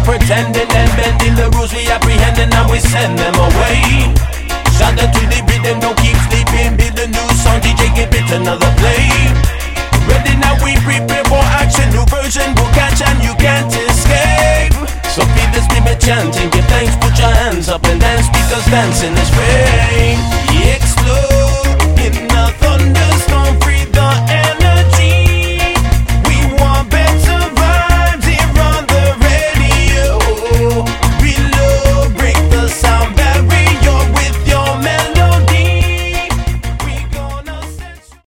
pretending and bending the rules, we apprehending and we send them away. Shout out to the rhythm, don't keep sleeping. Build a new song, DJ, give it another play. Ready now, we prepare for action. New version will catch and you can't escape. So feel the spirit chanting, give thanks, put your hands up and dance, because dancing is free. Explode in the